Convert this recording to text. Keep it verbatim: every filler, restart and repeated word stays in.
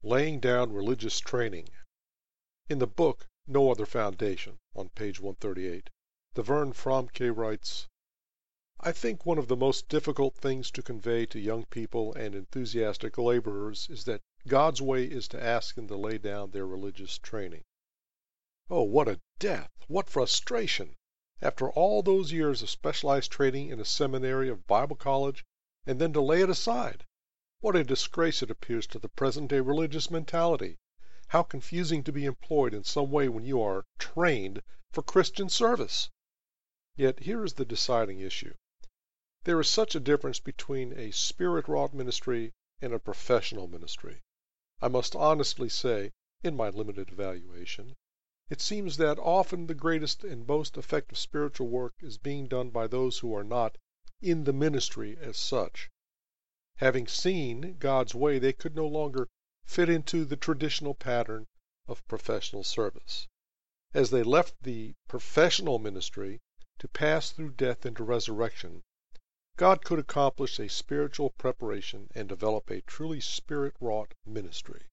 Laying Down Religious Training. In the book No Other Foundation, on page one thirty-eight, the Vern Fromke writes, I think one of the most difficult things to convey to young people and enthusiastic laborers is that God's way is to ask them to lay down their religious training. Oh, what a death! What frustration! After all those years of specialized training in a seminary or Bible college, and then to lay it aside! What a disgrace it appears to the present-day religious mentality! How confusing to be employed in some way when you are trained for Christian service! Yet here is the deciding issue. There is such a difference between a spirit-wrought ministry and a professional ministry. I must honestly say, in my limited evaluation, it seems that often the greatest and most effective spiritual work is being done by those who are not in the ministry as such. Having seen God's way, they could no longer fit into the traditional pattern of professional service. As they left the professional ministry to pass through death into resurrection, God could accomplish a spiritual preparation and develop a truly spirit-wrought ministry.